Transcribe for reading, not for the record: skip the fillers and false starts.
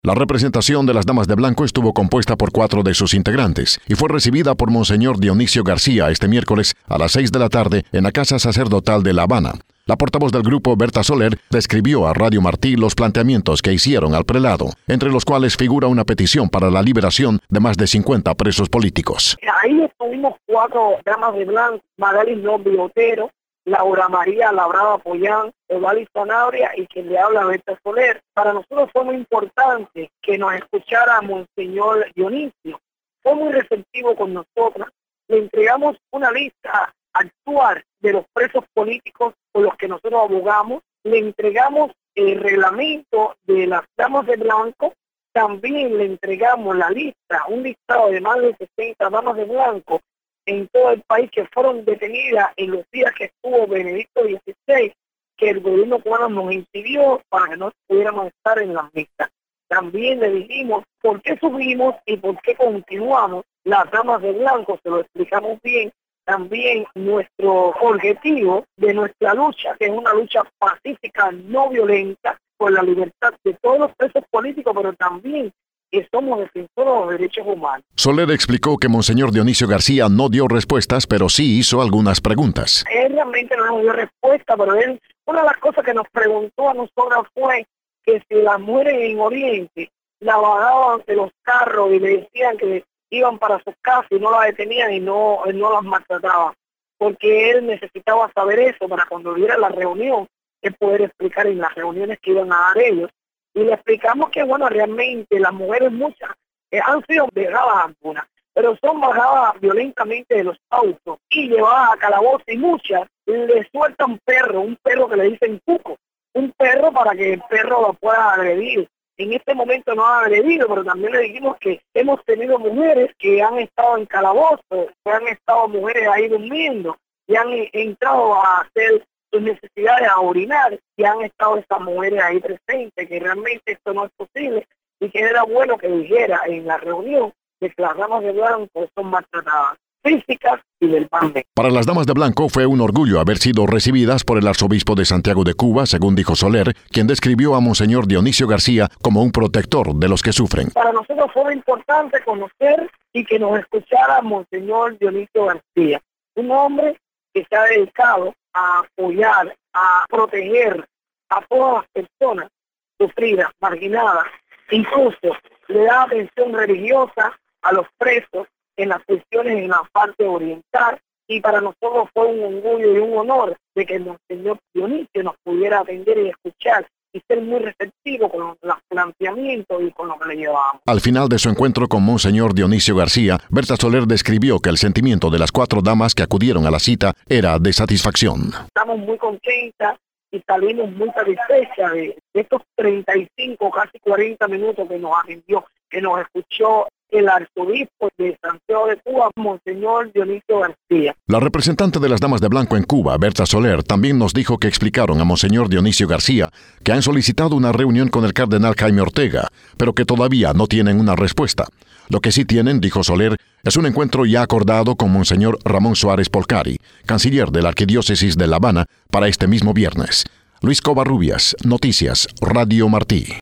La representación de las Damas de Blanco estuvo compuesta por 4 de sus integrantes y fue recibida por Monseñor Dionisio García este miércoles a las 6 de la tarde en la Casa Sacerdotal de La Habana. La portavoz del grupo, Berta Soler, describió a Radio Martí los planteamientos que hicieron al prelado, entre los cuales figura una petición para la liberación de más de 50 presos políticos. Ahí estuvimos 4 Damas de Blanco: Magalis López Otero, Laura María Labrada Pollán, Evalis Sanabria y quien le habla, Berta Soler. Para nosotros fue muy importante que nos escuchara Monseñor Dionisio. Fue muy receptivo con nosotras. Le entregamos una lista actual de los presos políticos por los que nosotros abogamos. Le entregamos el reglamento de las Damas de Blanco. También le entregamos la lista, un listado de más de 60 Damas de Blanco en todo el país que fueron detenidas en los días que estuvo Benedicto XVI, que el gobierno cubano nos impidió para que no pudiéramos estar en las listas. También le dijimos por qué subimos y por qué continuamos las Damas de Blanco, se lo explicamos bien. También nuestro objetivo de nuestra lucha, que es una lucha pacífica, no violenta, por la libertad de todos los presos políticos, pero también que somos defensores de los derechos humanos. Soler explicó que Monseñor Dionisio García no dio respuestas, pero sí hizo algunas preguntas. Él realmente no nos dio respuesta, pero una de las cosas que nos preguntó a nosotros fue que si las mujeres en Oriente la bajaban de los carros y le decían que iban para sus casas y no la detenían y no las maltrataban, porque él necesitaba saber eso para cuando hubiera la reunión, él poder explicar en las reuniones que iban a dar ellos. Y le explicamos que, bueno, realmente las mujeres muchas han sido vejadas algunas, pero son bajadas violentamente de los autos y llevadas a calabozo, y muchas le sueltan un perro que le dicen cuco, un perro para que el perro lo pueda agredir. En este momento no ha agredido, pero también le dijimos que hemos tenido mujeres que han estado en calabozo, que han estado mujeres ahí durmiendo y han entrado a hacer sus necesidades, a orinar, y han estado esas mujeres ahí presentes, que realmente esto no es posible y que era bueno que dijera en la reunión que las Damas de Blanco son maltratadas físicas y verbalmente. Para las Damas de Blanco fue un orgullo haber sido recibidas por el arzobispo de Santiago de Cuba, según dijo Soler, quien describió a Monseñor Dionisio García como un protector de los que sufren. Para nosotros fue importante conocer y que nos escuchara Monseñor Dionisio García, un hombre que se ha dedicado a apoyar, a proteger a todas las personas sufridas, marginadas, incluso le da atención religiosa a los presos en las cuestiones en la parte oriental, y para nosotros fue un orgullo y un honor de que el Monseñor Dionisio nos pudiera atender y escuchar y ser muy receptivo con los planteamientos y con lo que le llevábamos. Al final de su encuentro con Monseñor Dionisio García, Berta Soler describió que el sentimiento de las 4 damas que acudieron a la cita era de satisfacción. Estamos muy contentas y salimos muy satisfechas de estos 35, casi 40 minutos que nos atendió, que nos escuchó el arzobispo de Santiago de Cuba, Monseñor Dionisio García. La representante de las Damas de Blanco en Cuba, Berta Soler, también nos dijo que explicaron a Monseñor Dionisio García que han solicitado una reunión con el cardenal Jaime Ortega, pero que todavía no tienen una respuesta. Lo que sí tienen, dijo Soler, es un encuentro ya acordado con Monseñor Ramón Suárez Polcari, canciller de la Arquidiócesis de La Habana, para este mismo viernes. Luis Covarrubias, Noticias, Radio Martí.